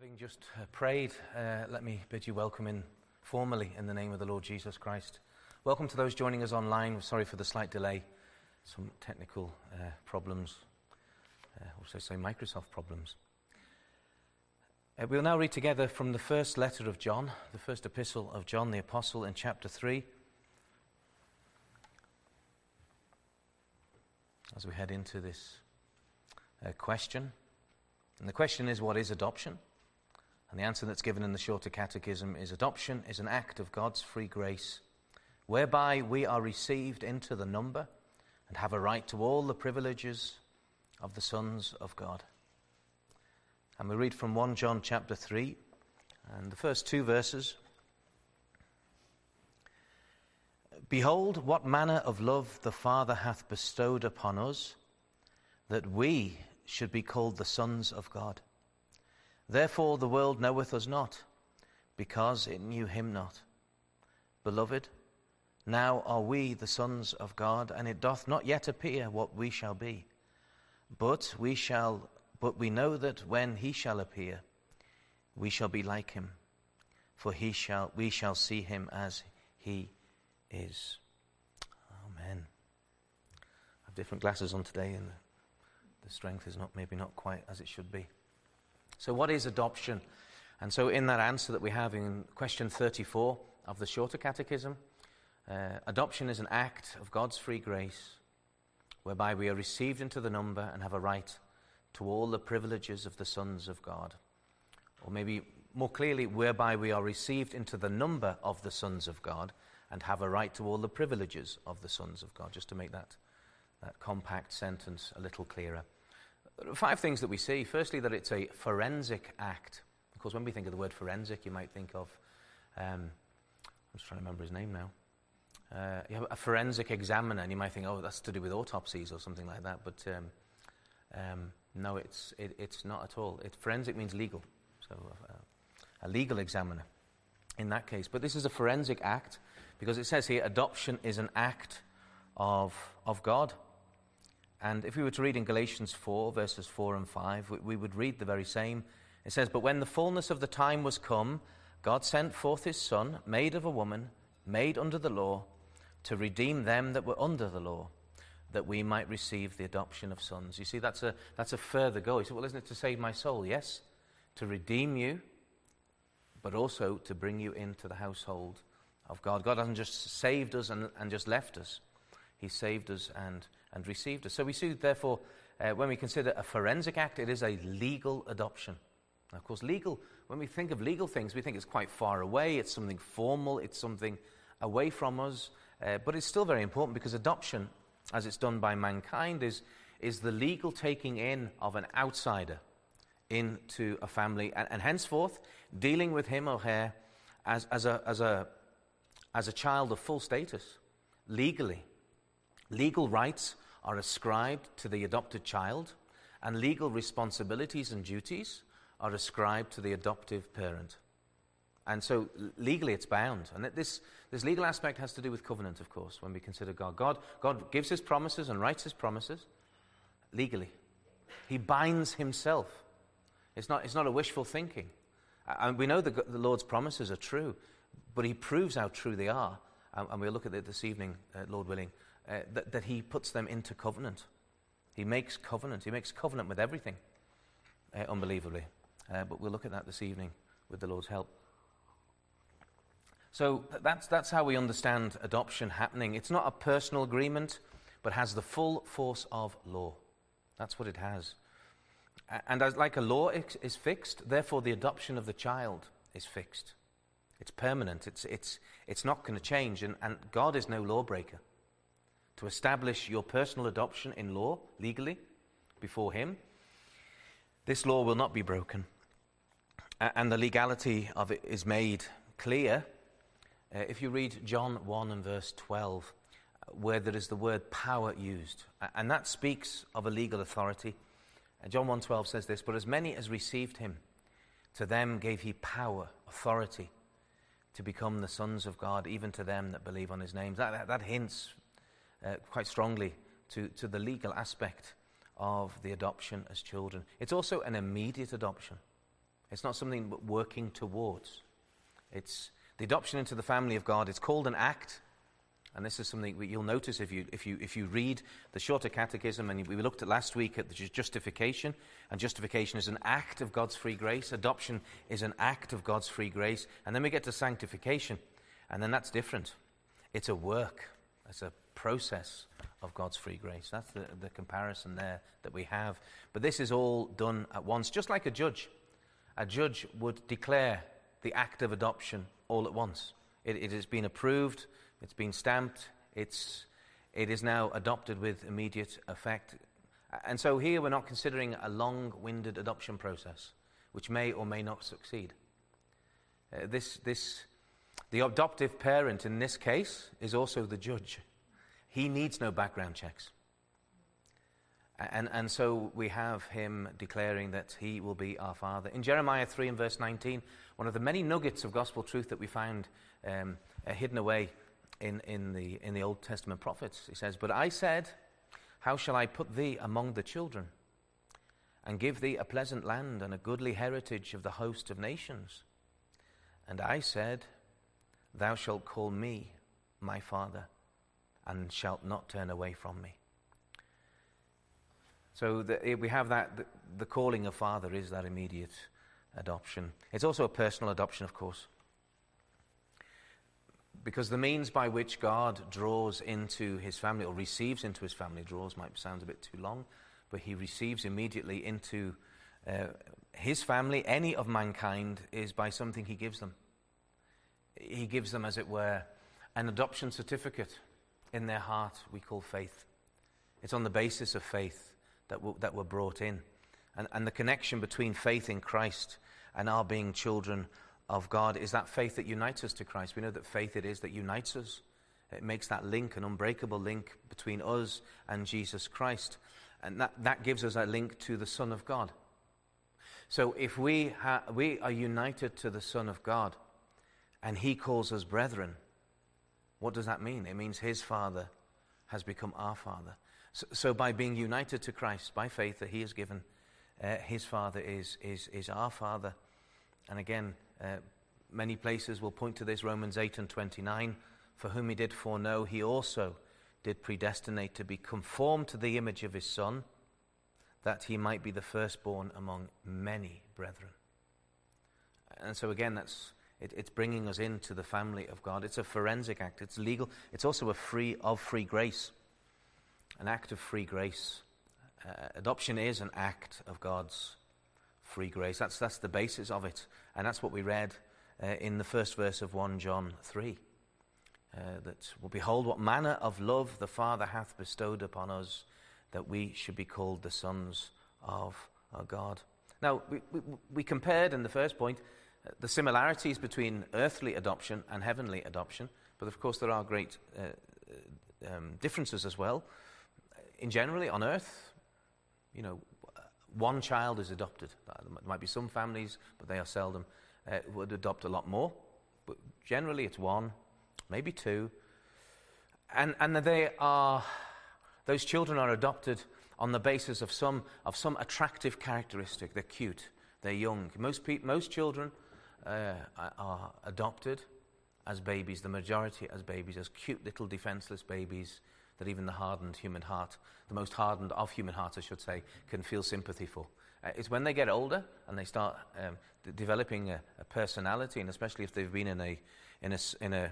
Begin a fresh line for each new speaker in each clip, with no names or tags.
Having just prayed, let me bid you welcome in formally in the name of the Lord Jesus Christ. Welcome to those joining us online. Sorry for the slight delay, some technical problems, also say Microsoft problems. We'll now read together from the first letter of John, the first epistle of John the Apostle in chapter 3. As we head into this question. And the question is, what is adoption? And the answer that's given in the Shorter Catechism is, adoption is an act of God's free grace, whereby we are received into the number and have a right to all the privileges of the sons of God. And we read from 1 John chapter 3, and the first two verses. Behold, what manner of love the Father hath bestowed upon us, that we should be called the sons of God. Therefore the world knoweth us not, because it knew him not. Beloved, now are we the sons of God, and it doth not yet appear what we shall be. But we know that when he shall appear, we shall be like him, for we shall see him as he is. Amen. I have different glasses on today, and the strength is maybe not quite as it should be. So what is adoption? And so in that answer that we have in question 34 of the Shorter Catechism, adoption is an act of God's free grace, whereby we are received into the number and have a right to all the privileges of the sons of God. Or maybe more clearly, whereby we are received into the number of the sons of God and have a right to all the privileges of the sons of God, just to make that compact sentence a little clearer. There are 5 things that we see. Firstly, that it's a forensic act. Of course, when we think of the word forensic, you might think of, I'm just trying to remember his name now. You have a forensic examiner, and you might think, oh, that's to do with autopsies or something like that. But no, it's not at all. Forensic means legal, so a legal examiner in that case. But this is a forensic act, because it says here, adoption is an act of God. And if we were to read in Galatians 4, verses 4 and 5, we would read the very same. It says, but when the fullness of the time was come, God sent forth his Son, made of a woman, made under the law, to redeem them that were under the law, that we might receive the adoption of sons. You see, that's a further goal. You say, well, isn't it to save my soul? Yes, to redeem you, but also to bring you into the household of God. God hasn't just saved us and just left us. He saved us and received us. So we see, therefore, when we consider a forensic act, it is a legal adoption. Now, of course, legal, when we think of legal things, we think it's quite far away, it's something formal, it's something away from us, but it's still very important, because adoption, as it's done by mankind, is the legal taking in of an outsider into a family, and henceforth dealing with him or her as a child of full status, legally. Legal rights are ascribed to the adopted child, and legal responsibilities and duties are ascribed to the adoptive parent. And so legally it's bound. And this legal aspect has to do with covenant, of course, when we consider God. God gives his promises and writes his promises legally. He binds himself. It's not a wishful thinking. And we know the Lord's promises are true, but he proves how true they are. And we'll look at it this evening, Lord willing. That he puts them into covenant. He makes covenant. He makes covenant with everything, unbelievably. But we'll look at that this evening with the Lord's help. So that's how we understand adoption happening. It's not a personal agreement, but has the full force of law. That's what it has. And as like a law is fixed, therefore the adoption of the child is fixed. It's permanent. It's not going to change. And God is no lawbreaker. To establish your personal adoption in law, legally, before him, this law will not be broken. And the legality of it is made clear if you read John 1 and verse 12, where there is the word power used. And that speaks of a legal authority. John 1:12 says this, but as many as received him, to them gave he power, authority, to become the sons of God, even to them that believe on his name. That hints quite strongly to the legal aspect of the adoption as children. It's also an immediate adoption. It's not something we're working towards. It's the adoption into the family of God. It's called an act. And this is something you'll notice if you read the Shorter Catechism, and we looked at last week at the justification, and justification is an act of God's free grace. Adoption is an act of God's free grace. And then we get to sanctification, and then that's different. It's a work. It's a process of God's free grace. That's the comparison there that we have. But this is all done at once, just like a judge. A judge would declare the act of adoption all at once. It has been approved, it's been stamped, it is now adopted with immediate effect. And so here we're not considering a long-winded adoption process, which may or may not succeed. The adoptive parent in this case is also the judge. He needs no background checks. And so we have him declaring that he will be our Father. In Jeremiah 3 and verse 19, one of the many nuggets of gospel truth that we find hidden away in the Old Testament prophets, he says, "But I said, how shall I put thee among the children, and give thee a pleasant land and a goodly heritage of the host of nations? And I said, thou shalt call me my Father, and shalt not turn away from me." So we have that, the calling of Father is that immediate adoption. It's also a personal adoption, of course. Because the means by which God draws into his family, or receives into his family, draws might sound a bit too long, but he receives immediately into his family, any of mankind, is by something he gives them. He gives them, as it were, an adoption certificate in their heart we call faith. It's on the basis of faith that we're brought in. And the connection between faith in Christ and our being children of God is that faith that unites us to Christ. We know that faith it is that unites us. It makes that link, an unbreakable link between us and Jesus Christ. And that gives us a link to the Son of God. So if we are united to the Son of God and he calls us brethren, what does that mean? It means his Father has become our Father. So by being united to Christ, by faith that he has given, his Father is our Father. And again, many places will point to this, Romans 8 and 29, "For whom he did foreknow, he also did predestinate to be conformed to the image of his Son, that he might be the firstborn among many brethren." And so again, it's bringing us into the family of God. It's a forensic act. It's legal. It's also free grace. An act of free grace. Adoption is an act of God's free grace. That's the basis of it. And that's what we read in the first verse of 1 John 3. That, "Well, behold, what manner of love the Father hath bestowed upon us, that we should be called the sons of our God." Now, we compared in the first point the similarities between earthly adoption and heavenly adoption. But of course, there are great differences as well. In generally, on earth, one child is adopted. There might be some families, but they are seldom, would adopt a lot more. But generally, it's one, maybe two. And those children are adopted on the basis of some attractive characteristic. They're cute, they're young. Most children are adopted as babies, the majority as babies, as cute little defenseless babies that even the hardened human heart, the most hardened of human hearts, I should say, can feel sympathy for. It's when they get older and they start developing a personality, and especially if they've been in a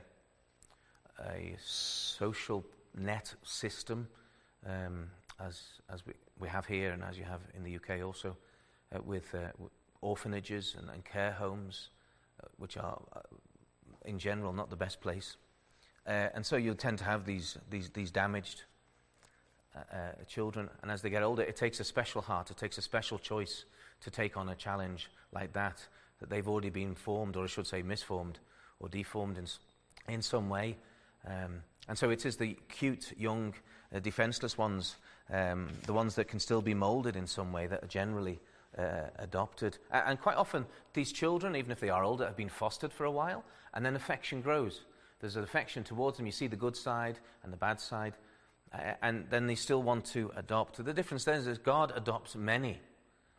social net system, as we have here and as you have in the UK also, with orphanages and care homes, which are in general not the best place. And so you'll tend to have these damaged children, and as they get older, it takes a special heart, it takes a special choice to take on a challenge like that they've already been formed, or I should say misformed, or deformed in some way. And so it is the cute, young, defenseless ones, the ones that can still be molded in some way, that are generally adopted. And quite often, these children, even if they are older, have been fostered for a while, and then affection grows. There's an affection towards them. You see the good side and the bad side, and then they still want to adopt. The difference then is God adopts many.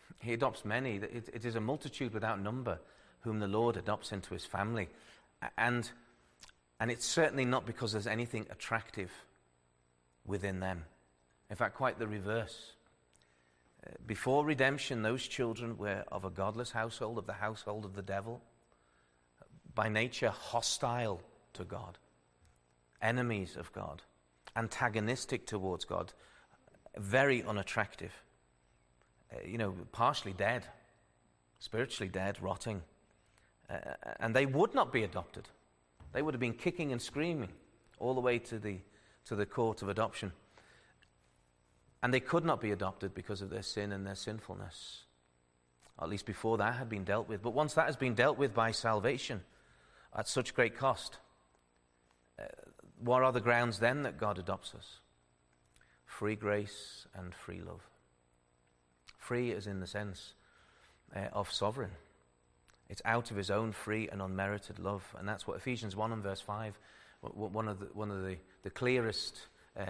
He adopts many. It is a multitude without number whom the Lord adopts into his family. And it's certainly not because there's anything attractive within them. In fact, quite the reverse. Before redemption, those children were of a godless household, of the household of the devil, by nature hostile to God, enemies of God, antagonistic towards God, very unattractive, partially dead, spiritually dead, rotting. And they would not be adopted. They would have been kicking and screaming all the way to the court of adoption. And they could not be adopted because of their sin and their sinfulness, at least before that had been dealt with. But once that has been dealt with by salvation at such great cost, what are the grounds then that God adopts us? Free grace and free love. Free is in the sense of sovereign. It's out of his own free and unmerited love. And that's what Ephesians 1 and verse 5, one of the clearest...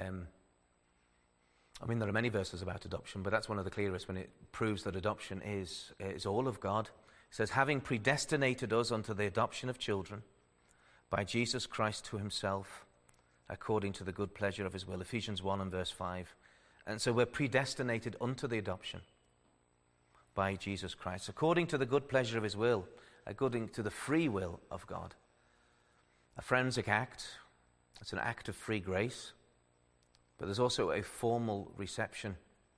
there are many verses about adoption, but that's one of the clearest when it proves that adoption is all of God. It says, having predestinated us unto the adoption of children by Jesus Christ to himself, according to the good pleasure of his will. Ephesians 1 and verse 5. And so we're predestinated unto the adoption by Jesus Christ, according to the good pleasure of his will, according to the free will of God. A forensic act, it's an act of free grace, but there's also a formal reception,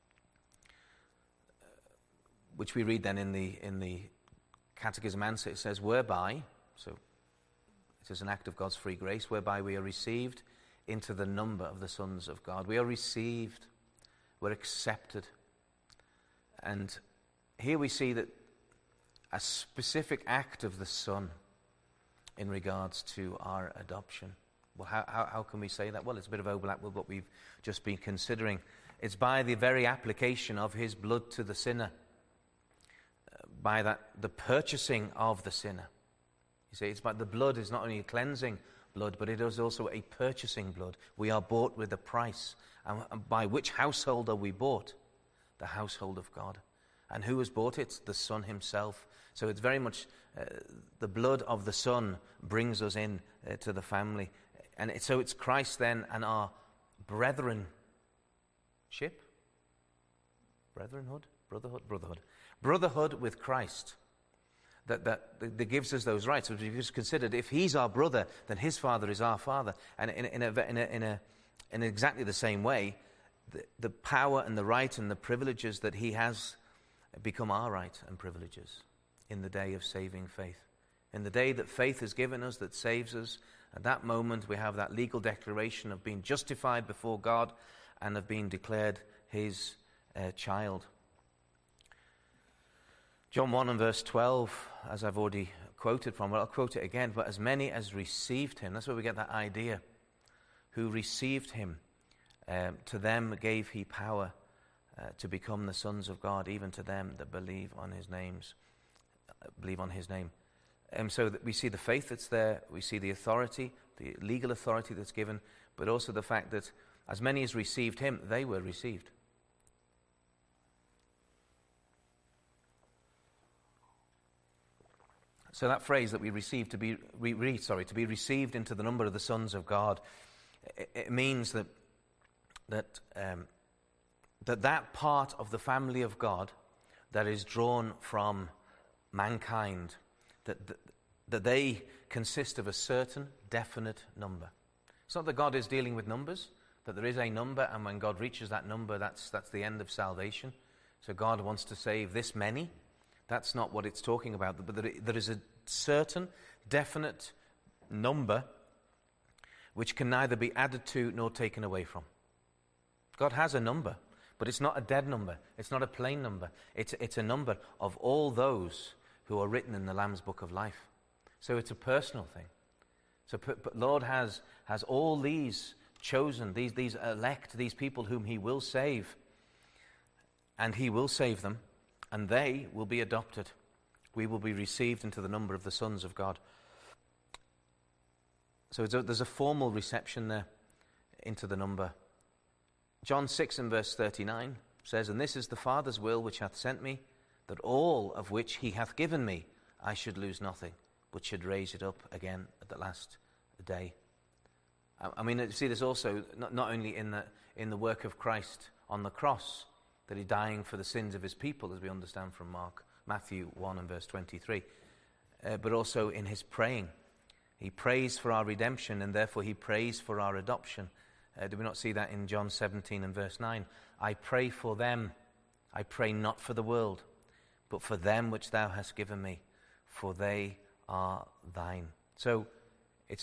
which we read then in the Catechism answer. It says, whereby, so it is an act of God's free grace, whereby we are received into the number of the sons of God. We are received, we're accepted. And here we see that a specific act of the Son in regards to our adoption. Well, how can we say that? Well, it's a bit of overlap with what we've just been considering. It's by the very application of his blood to the sinner, by the purchasing of the sinner. You see, it's by the blood is not only a cleansing blood, but it is also a purchasing blood. We are bought with a price. And by which household are we bought? The household of God. And who has bought it? The Son himself. So it's very much the blood of the Son brings us in to the family. And so it's Christ then and our brotherhood, brotherhood with Christ that gives us those rights. So we've just considered, if he's our brother, then his father is our father. And in exactly the same way, the power and the right and the privileges that he has become our right and privileges in the day of saving faith. In the day that faith is given us, that saves us, at that moment we have that legal declaration of being justified before God and of being declared his child. John 1 and verse 12, as I've already quoted from, well, I'll quote it again, but as many as received him, that's where we get that idea, who received him, to them gave he power to become the sons of God, even to them that believe on his name. So that we see the faith that's there, we see the authority, the legal authority that's given, but also the fact that as many as received him, they were received. So that phrase that we receive, to be received into the number of the sons of God, it means that part of the family of God that is drawn from mankind, that they consist of a certain definite number. It's not that God is dealing with numbers, that there is a number, and when God reaches that number, that's the end of salvation. So God wants to save this many. That's not what it's talking about. But there is a certain definite number which can neither be added to nor taken away from. God has a number, but it's not a dead number. It's not a plain number. It's a number of all those who are written in the Lamb's Book of Life. So it's a personal thing. So but Lord has all these chosen, these elect, these people whom he will save, and he will save them, and they will be adopted. We will be received into the number of the sons of God. So there's a formal reception there into the number. John 6 and verse 39 says, and this is the Father's will which hath sent me, that all of which he hath given me, I should lose nothing, but should raise it up again at the last day. I mean, you see this also not only in the work of Christ on the cross, that he dying for the sins of his people, as we understand from Matthew 1 and verse 23, but also in his praying. He prays for our redemption, and therefore he prays for our adoption. Do we not see that in John 17 and verse 9? I pray for them. I pray not for the world, but for them which thou hast given me, for they are thine. So it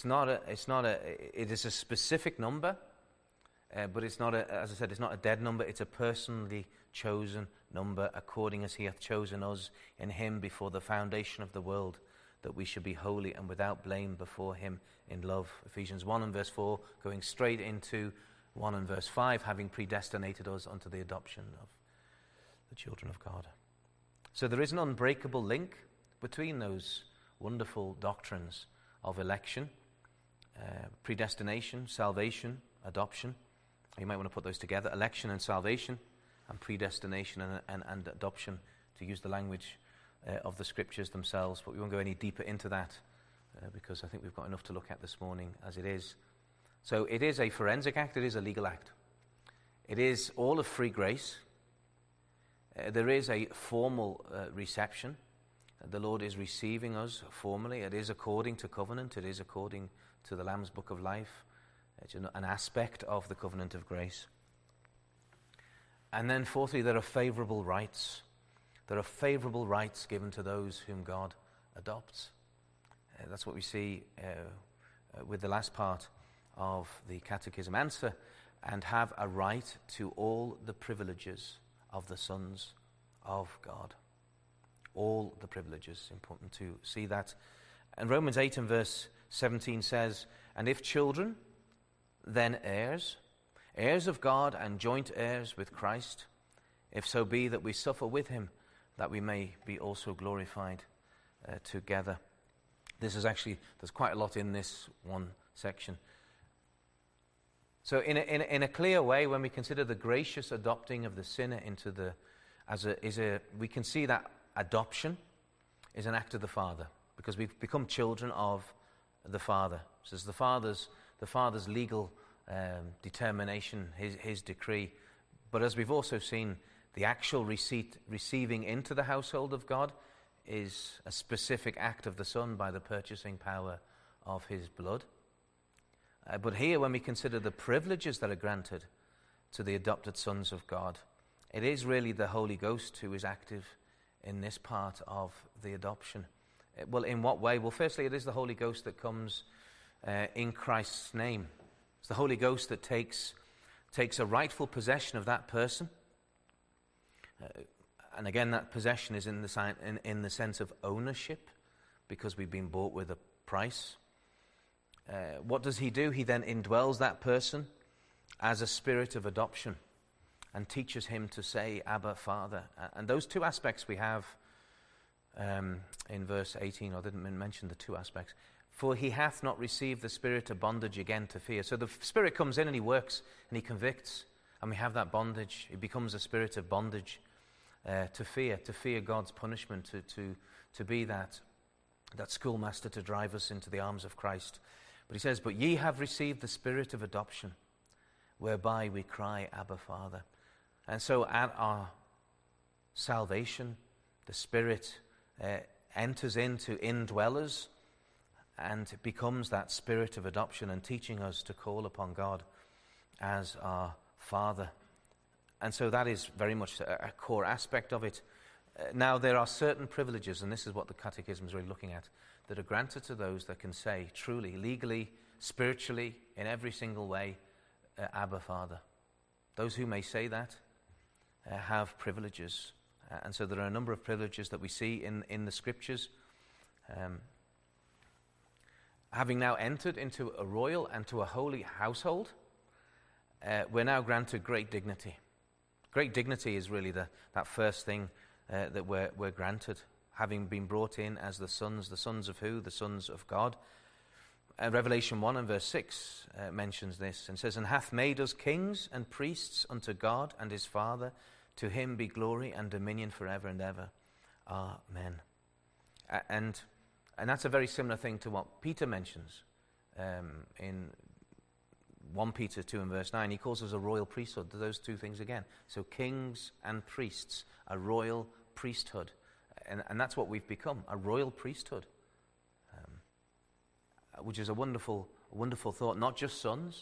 is a specific number, but it's not as I said, it's not a dead number. It's a personally chosen number, according as he hath chosen us in him before the foundation of the world, that we should be holy and without blame before him in love. Ephesians 1 and verse 4, going straight into 1 and verse 5, having predestinated us unto the adoption of the children of God. So there is an unbreakable link between those wonderful doctrines of election, predestination, salvation, adoption. You might want to put those together, election and salvation, and predestination and adoption, to use the language of the scriptures themselves. But we won't go any deeper into that because I think we've got enough to look at this morning as it is. So it is a forensic act, it is a legal act. It is all of free grace. There is a formal reception. The Lord is receiving us formally. It is according to covenant. It is according to the Lamb's Book of Life. It's an aspect of the covenant of grace. And then fourthly, there are favorable rights. There are favorable rights given to those whom God adopts. That's what we see with the last part of the Catechism. Answer, and have a right to all the privileges of the sons of God. All the privileges. Important to see that. And Romans 8 and verse 17 says, and if children, then heirs, heirs of God and joint heirs with Christ, if so be that we suffer with him, that we may be also glorified together. There's quite a lot in this one section. So in a clear way, when we consider the gracious adopting of the sinner into we can see that adoption is an act of the Father, because we've become children of the Father. So it's the Father's legal determination, his decree. But as we've also seen, the actual receiving into the household of God is a specific act of the Son by the purchasing power of his blood. But here, when we consider the privileges that are granted to the adopted sons of God, it is really the Holy Ghost who is active in this part of the adoption. Well, in what way? Well, firstly, it is the Holy Ghost that comes in Christ's name. It's the Holy Ghost that takes a rightful possession of that person. And again, that possession is in the sense of ownership, because we've been bought with a price. What does he do? He then indwells that person as a spirit of adoption and teaches him to say, Abba, Father. And those two aspects we have in verse 18. I didn't mention the two aspects. For he hath not received the spirit of bondage again to fear. So the Spirit comes in and he works and he convicts. And we have that bondage. It becomes a spirit of bondage to fear God's punishment, to be that schoolmaster to drive us into the arms of Christ. But he says, but ye have received the spirit of adoption, whereby we cry, Abba, Father. And so at our salvation, the Spirit enters into indwellers and becomes that spirit of adoption and teaching us to call upon God as our Father. And so that is very much a core aspect of it. Now, there are certain privileges, and this is what the Catechism is really looking at, that are granted to those that can say truly, legally, spiritually, in every single way, Abba, Father. Those who may say that have privileges. And so there are a number of privileges that we see in the Scriptures. Having now entered into a royal and to a holy household, we're now granted great dignity. Great dignity is really that first thing that we're granted, having been brought in as the sons of who? The sons of God. Revelation 1 and verse 6 mentions this and says, and hath made us kings and priests unto God and his Father. To him be glory and dominion forever and ever. Amen. And that's a very similar thing to what Peter mentions in 1 Peter 2 and verse 9. He calls us a royal priesthood. Those two things again. So kings and priests, a royal priesthood. And that's what we've become, a royal priesthood. Which is a wonderful thought. Not just sons,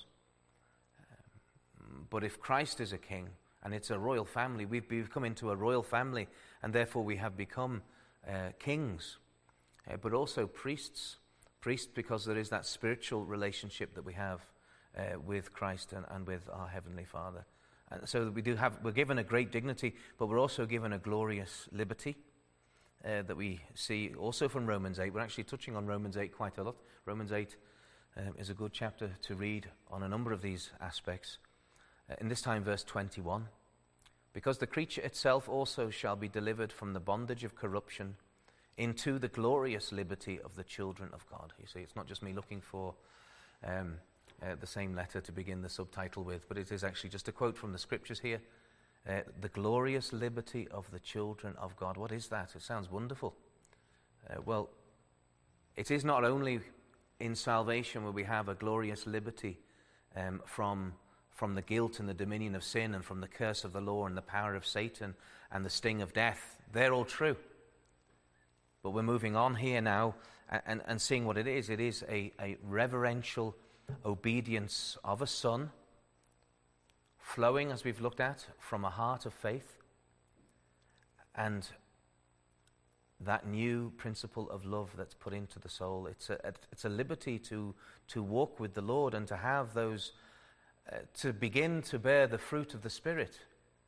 but if Christ is a king and it's a royal family, we've come into a royal family, and therefore we have become kings, but also priests. Priests because there is that spiritual relationship that we have with Christ and with our Heavenly Father. And so we're given a great dignity, but we're also given a glorious liberty that we see also from Romans 8. We're actually touching on Romans 8 quite a lot. Romans 8 is a good chapter to read on a number of these aspects. In this time, verse 21. Because the creature itself also shall be delivered from the bondage of corruption into the glorious liberty of the children of God. You see, it's not just me looking for the same letter to begin the subtitle with, but it is actually just a quote from the scriptures here. The glorious liberty of the children of God. What is that? It sounds wonderful. Well, it is not only in salvation where we have a glorious liberty from the guilt and the dominion of sin and from the curse of the law and the power of Satan and the sting of death. They're all true. But we're moving on here now and seeing what it is. It is a reverential obedience of a son, flowing, as we've looked at, from a heart of faith, and that new principle of love that's put into the soul. It's a liberty to walk with the Lord and to have those, to begin to bear the fruit of the Spirit,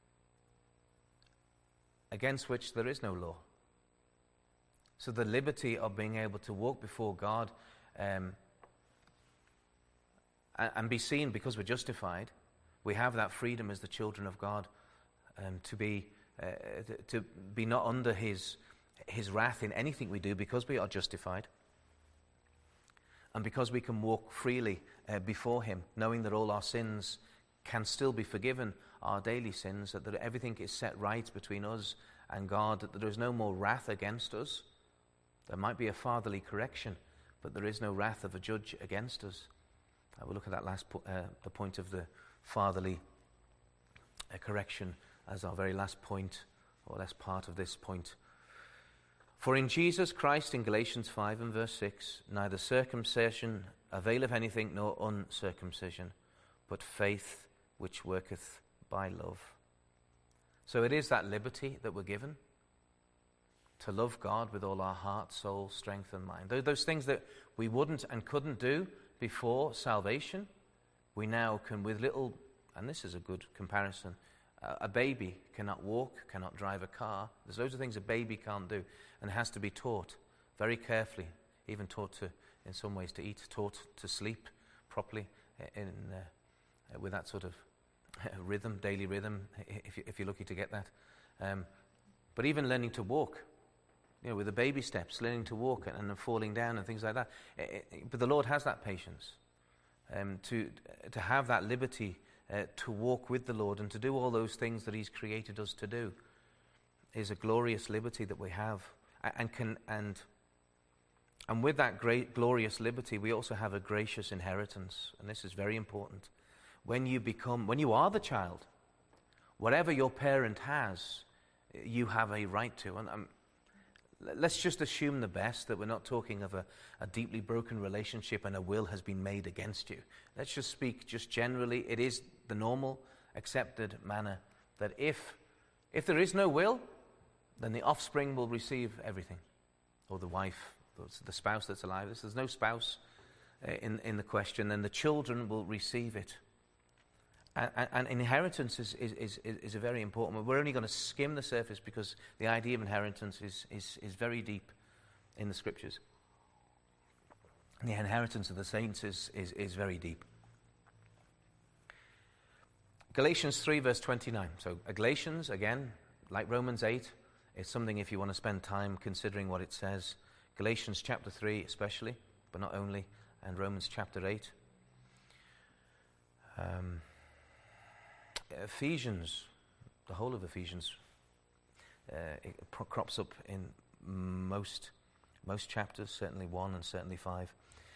against which there is no law. So the liberty of being able to walk before God and be seen because we're justified. We have that freedom as the children of God to be not under His wrath in anything we do because we are justified, and because we can walk freely before Him, knowing that all our sins can still be forgiven, our daily sins, that everything is set right between us and God, that there is no more wrath against us. There might be a fatherly correction, but there is no wrath of a judge against us. We'll look at that last the point of the fatherly correction as our very last point, or last part of this point. For in Jesus Christ, in Galatians 5 and verse 6, neither circumcision availeth anything nor uncircumcision, but faith which worketh by love. So it is that liberty that we're given to love God with all our heart, soul, strength, and mind. Those things that we wouldn't and couldn't do before salvation, we now can with little, and this is a good comparison, a baby cannot walk, cannot drive a car. There's loads of things a baby can't do, and has to be taught very carefully, even taught to, in some ways, to eat, taught to sleep properly with that sort of rhythm, daily rhythm, if you're lucky to get that. But even learning to walk, with the baby steps, learning to walk and falling down and things like that. But the Lord has that patience to have that liberty to walk with the Lord and to do all those things that He's created us to do is a glorious liberty that we have. And with that great glorious liberty, we also have a gracious inheritance. And this is very important. When you are the child, whatever your parent has, you have a right to. And let's just assume the best, that we're not talking of a deeply broken relationship and a will has been made against you. Let's just speak just generally. It is the normal, accepted manner that if there is no will, then the offspring will receive everything. Or the wife, the spouse that's alive. If there's no spouse in the question, then the children will receive it. And inheritance is a very important one. We're only going to skim the surface because the idea of inheritance is very deep in the Scriptures. And the inheritance of the saints is very deep. Galatians 3 verse 29. So Galatians, again, like Romans 8, is something if you want to spend time considering what it says. Galatians chapter 3 especially, but not only, and Romans chapter 8. Ephesians, the whole of Ephesians, crops up in most chapters, certainly 1 and certainly 5.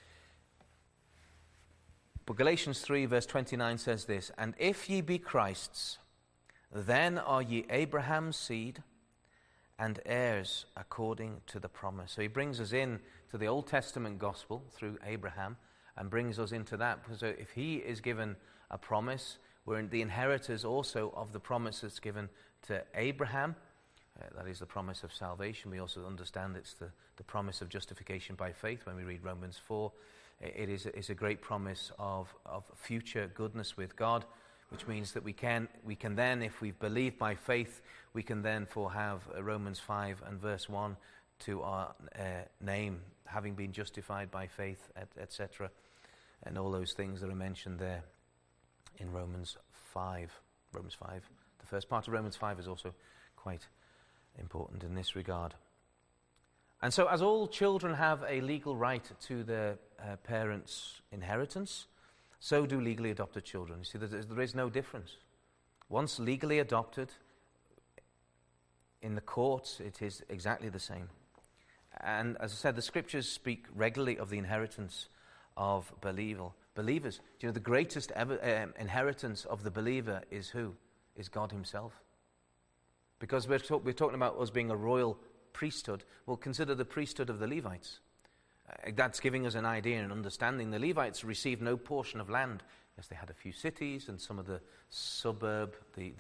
But Galatians 3 verse 29 says this, "And if ye be Christ's, then are ye Abraham's seed, and heirs according to the promise." So he brings us in to the Old Testament gospel through Abraham and brings us into that. So if he is given a promise, we're the inheritors also of the promise that's given to Abraham. That is the promise of salvation. We also understand it's the promise of justification by faith when we read Romans 4. It is a great promise of future goodness with God, which means that we can then, if we believe by faith, we can then have Romans 5 and verse 1 to our name, having been justified by faith, etc., and all those things that are mentioned there in Romans 5. Romans 5. The first part of Romans 5 is also quite important in this regard. And so as all children have a legal right to their parents' inheritance, so do legally adopted children. You see, there is no difference. Once legally adopted, in the courts, it is exactly the same. And as I said, the scriptures speak regularly of the inheritance of believers. Do you know the greatest ever inheritance of the believer is who? Is God himself. Because we're talking about us being a royal priesthood. Well, consider the priesthood of the Levites. That's giving us an idea and understanding. The Levites received no portion of land. Yes, they had a few cities and some of the suburb,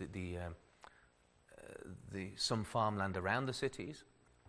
some farmland around the cities.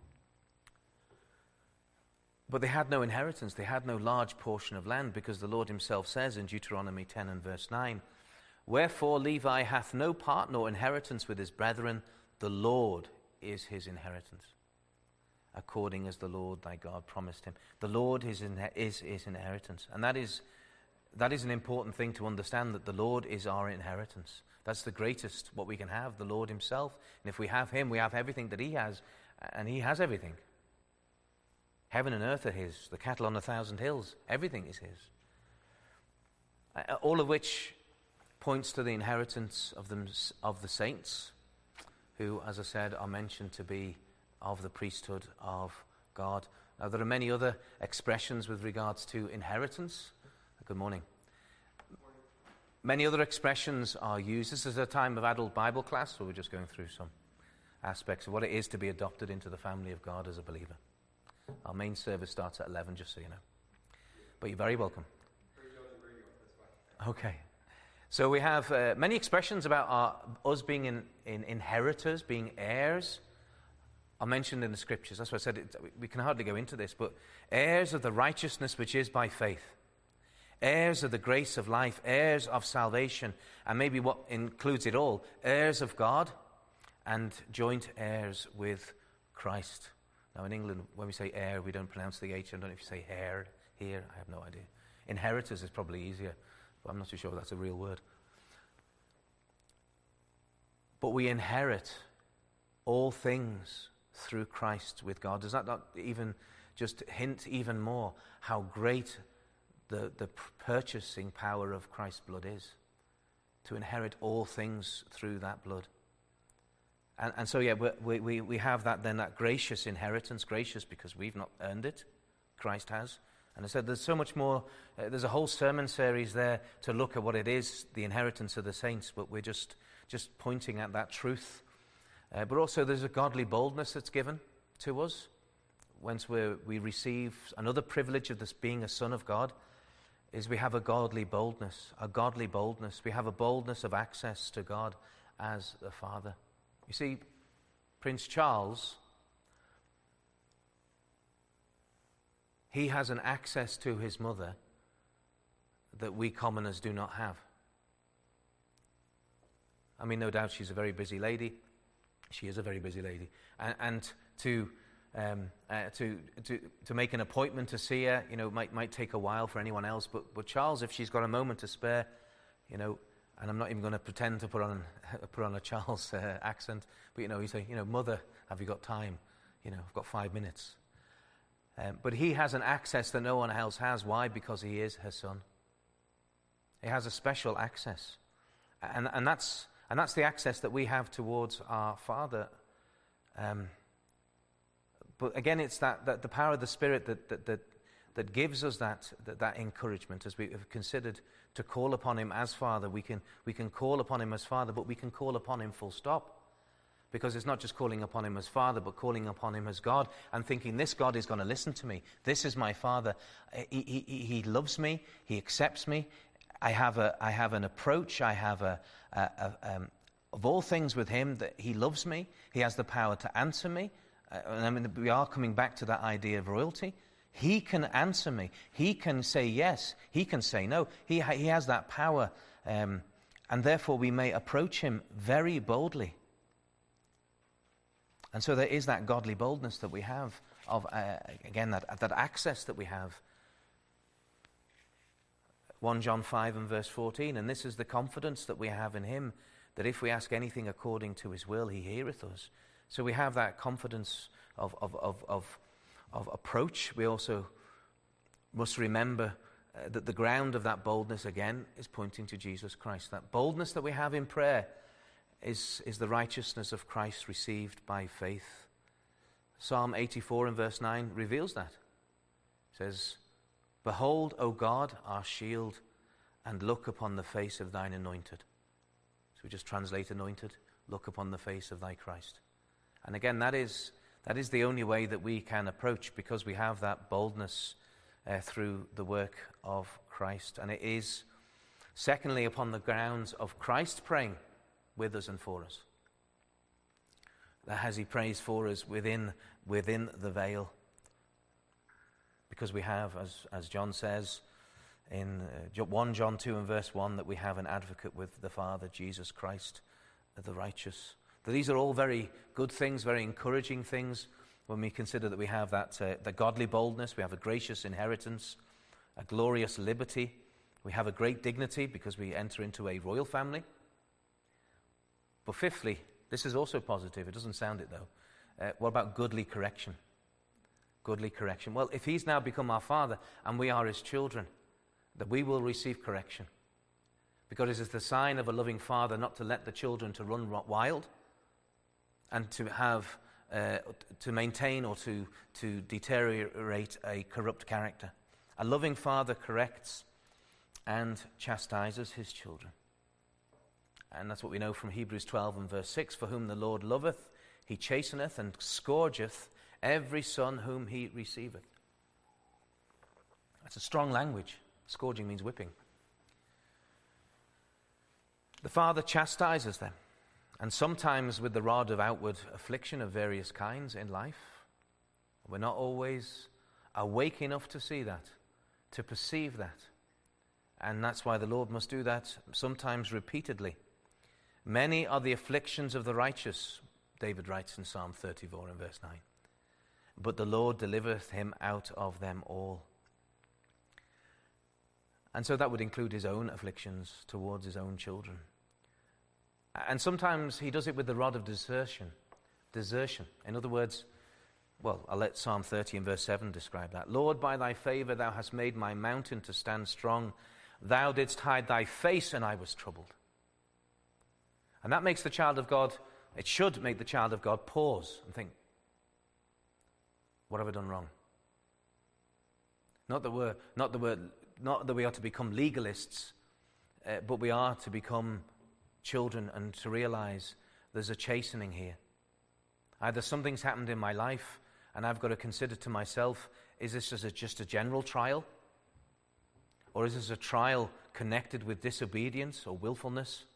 But they had no inheritance. They had no large portion of land, because the Lord himself says in Deuteronomy 10 and verse 9, "Wherefore Levi hath no part nor inheritance with his brethren. The Lord is his inheritance, according as the Lord thy God promised him." The Lord is his inheritance. And that is an important thing to understand, that the Lord is our inheritance. That's the greatest what we can have, the Lord himself. And if we have him, we have everything that he has, and he has everything. Heaven and earth are his, the cattle on 1,000 hills, everything is his. All of which points to the inheritance of the saints, who, as I said, are mentioned to be of the priesthood of God. Now, there are many other expressions with regards to inheritance. Good morning. Many other expressions are used. This is a time of adult Bible class, so we're just going through some aspects of what it is to be adopted into the family of God as a believer. Our main service starts at 11, just so you know. But you're very welcome. Okay. So we have many expressions about us being inheritors, being heirs, are mentioned in the scriptures. That's why I said we can hardly go into this, but heirs of the righteousness which is by faith, heirs of the grace of life, heirs of salvation, and maybe what includes it all, heirs of God and joint heirs with Christ. Now in England, when we say heir, we don't pronounce the H. I don't know if you say heir here. I have no idea. Inheritors is probably easier, but I'm not too sure if that's a real word. But we inherit all things through Christ with God. Does that not even just hint even more how great the purchasing power of Christ's blood is? To inherit all things through that blood. And so, yeah, we have that gracious inheritance, gracious because we've not earned it, Christ has. And I said there's so much more, there's a whole sermon series there to look at what it is, the inheritance of the saints, but we're just pointing at that truth. But also there's a godly boldness that's given to us. Once we receive another privilege of this being a son of God, is we have a godly boldness. We have a boldness of access to God as a Father. You see, Prince Charles, he has an access to his mother that we commoners do not have. I mean, no doubt she's a very busy lady. She is a very busy lady. And to make an appointment to see her, might take a while for anyone else. But Charles, if she's got a moment to spare, and I'm not even going to pretend to put on a Charles accent, but you say, "Mother, have you got time? I've got 5 minutes." But he has an access that no one else has. Why? Because he is her son. He has a special access, and that's the access that we have towards our Father But again, it's that the power of the Spirit that gives us that encouragement as we have considered to call upon him as Father. We can call upon him as Father, but we can call upon him full stop. Because it's not just calling upon him as Father, but calling upon him as God and thinking, this God is going to listen to me. This is my Father. He loves me. He accepts me. I have an approach. I have of all things with him that he loves me. He has the power to answer me. And I mean, we are coming back to that idea of royalty. He can answer me. He can say yes. He can say no. He has that power. And therefore we may approach him very boldly. And so there is that godly boldness that we have of, again, that access that we have. 1 John 5 and verse 14, and this is the confidence that we have in him, that if we ask anything according to his will, he heareth us. So we have that confidence of approach. We also must remember that the ground of that boldness, again, is pointing to Jesus Christ. That boldness that we have in prayer is the righteousness of Christ received by faith. Psalm 84 and verse 9 reveals that. It says, behold, O God, our shield, and look upon the face of thine anointed. So we just translate anointed, look upon the face of thy Christ. And again, that is the only way that we can approach, because we have that boldness through the work of Christ. And it is, secondly, upon the grounds of Christ praying with us and for us. As he prays for us within the veil. Because we have, as John says in 1 John 2 and verse 1, that we have an advocate with the Father, Jesus Christ, the righteous. That these are all very good things, very encouraging things, when we consider that we have the godly boldness, we have a gracious inheritance, a glorious liberty, we have a great dignity because we enter into a royal family. But fifthly, this is also positive. It doesn't sound it, though. What about goodly correction? Goodly correction. Well, if he's now become our Father and we are his children, that we will receive correction. Because it is the sign of a loving Father not to let the children to run wild and to have, to maintain or to deteriorate a corrupt character. A loving Father corrects and chastises his children. And that's what we know from Hebrews 12 and verse 6. For whom the Lord loveth, he chasteneth and scourgeth every son whom he receiveth. That's a strong language. Scourging means whipping. The Father chastises them, and sometimes with the rod of outward affliction of various kinds in life. We're not always awake enough to see that, to perceive that. And that's why the Lord must do that sometimes repeatedly. Many are the afflictions of the righteous, David writes in Psalm 34 and verse 9. But the Lord delivereth him out of them all. And so that would include his own afflictions towards his own children. And sometimes he does it with the rod of desertion. Desertion. In other words, well, I'll let Psalm 30 and verse 7 describe that. Lord, by thy favor thou hast made my mountain to stand strong. Thou didst hide thy face, and I was troubled. And that makes the child of God, it should make the child of God pause and think, what have I done wrong? Not that we are to become legalists, but we are to become children and to realize there's a chastening here. Either something's happened in my life and I've got to consider to myself, is this just a general trial? Or is this a trial connected with disobedience or willfulness?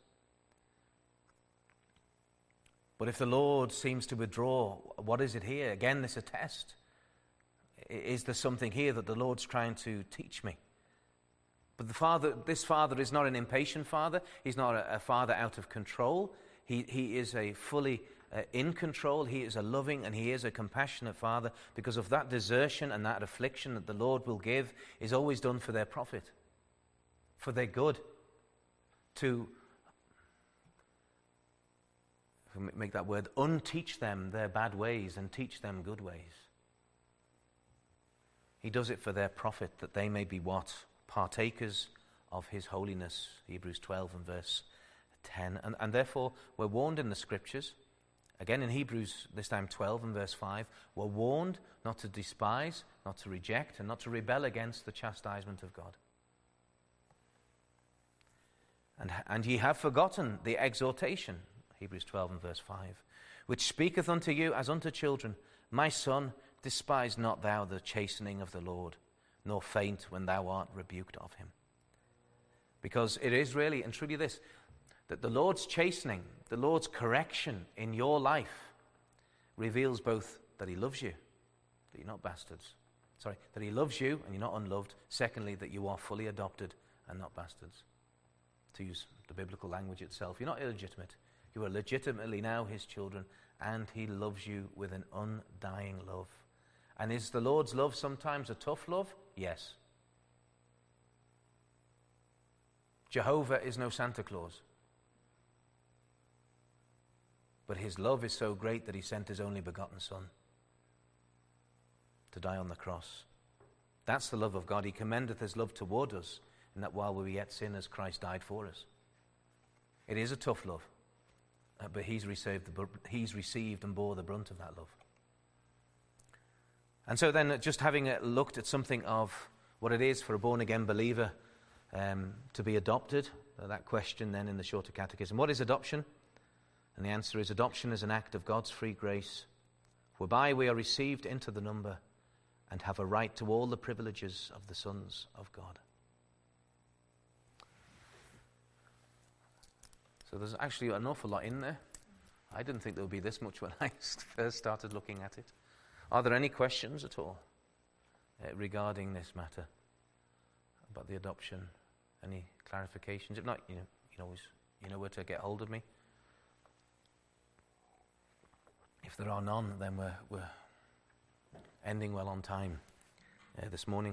But if the Lord seems to withdraw, what is it here? Again, this is a test. Is there something here that the Lord's trying to teach me? But this Father is not an impatient Father. He's not a Father out of control. He is a fully in control. He is a loving and he is a compassionate Father, because of that desertion and that affliction that the Lord will give is always done for their profit, for their good, to make that word, unteach them their bad ways and teach them good ways. He does it for their profit, that they may be what? Partakers of his holiness, Hebrews 12 and verse 10. And therefore, we're warned in the Scriptures again in Hebrews, this time 12 and verse 5, were warned not to despise, not to reject, and not to rebel against the chastisement of God. And ye have forgotten the exhortation, Hebrews 12 and verse 5, which speaketh unto you as unto children, my son, despise not thou the chastening of the Lord, nor faint when thou art rebuked of him. Because it is really and truly this, that the Lord's chastening, the Lord's correction in your life reveals both that he loves you, that you're not bastards. That he loves you and you're not unloved. Secondly, that you are fully adopted and not bastards. To use the biblical language itself, you're not illegitimate. You are legitimately now his children, and he loves you with an undying love. And is the Lord's love sometimes a tough love? Yes. Jehovah is no Santa Claus. But his love is so great that he sent his only begotten Son to die on the cross. That's the love of God. He commendeth his love toward us, and that while we were yet sinners, Christ died for us. It is a tough love, but he's received and bore the brunt of that love. And so then, just having looked at something of what it is for a born-again believer to be adopted, that question then in the shorter catechism. What is adoption? And the answer is, adoption is an act of God's free grace, whereby we are received into the number and have a right to all the privileges of the sons of God. So there's actually an awful lot in there. I didn't think there would be this much when I first started looking at it. Are there any questions at all regarding this matter about the adoption? Any clarifications? If not, you know where to get hold of me. If there are none, then we're ending well on time this morning.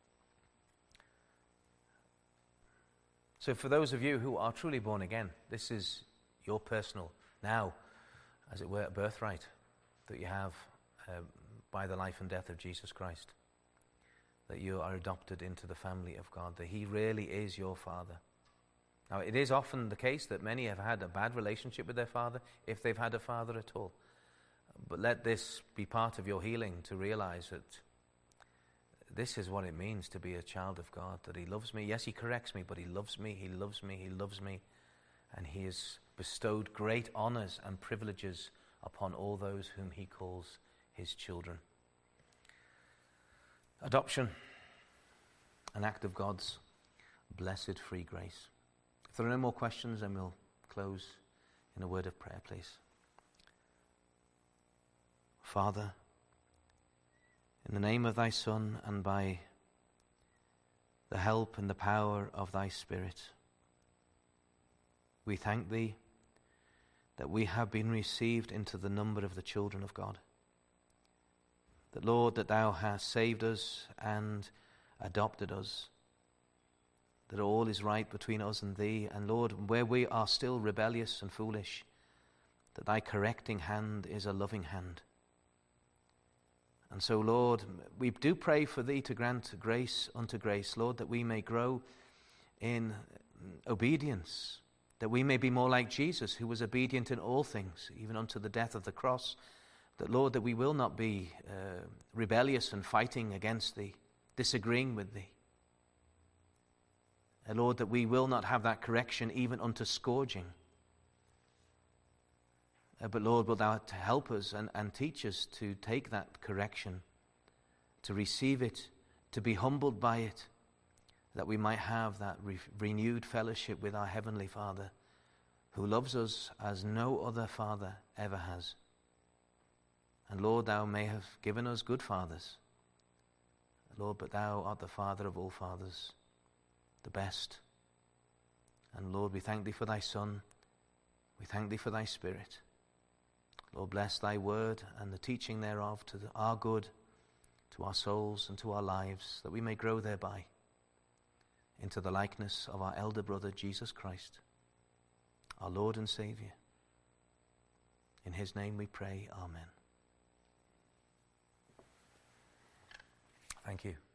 So for those of you who are truly born again, this is your personal, now, as it were, birthright that you have by the life and death of Jesus Christ. That you are adopted into the family of God, that he really is your father. Now, it is often the case that many have had a bad relationship with their father, if they've had a father at all. But let this be part of your healing, to realize that this is what it means to be a child of God, that he loves me. Yes, he corrects me, but he loves me, he loves me, he loves me. And he has bestowed great honors and privileges upon all those whom he calls his children. Adoption, an act of God's blessed free grace. If there are no more questions, then we'll close in a word of prayer, please. Father, in the name of thy Son and by the help and the power of thy Spirit, we thank thee that we have been received into the number of the children of God. That, Lord, that thou hast saved us and adopted us. That all is right between us and thee. And Lord, where we are still rebellious and foolish, that thy correcting hand is a loving hand. And so, Lord, we do pray for thee to grant grace unto grace, Lord, that we may grow in obedience, that we may be more like Jesus, who was obedient in all things, even unto the death of the cross. That, Lord, that we will not be rebellious and fighting against thee, disagreeing with thee. And Lord, that we will not have that correction even unto scourging. But Lord, will thou help us and teach us to take that correction, to receive it, to be humbled by it, that we might have that renewed fellowship with our Heavenly Father, who loves us as no other Father ever has. And Lord, thou may have given us good fathers. Lord, but thou art the Father of all fathers, the best. And Lord, we thank thee for thy Son. We thank thee for thy Spirit. Lord, bless thy word and the teaching thereof to our good, to our souls and to our lives, that we may grow thereby into the likeness of our elder brother, Jesus Christ, our Lord and Savior. In his name we pray, amen. Thank you.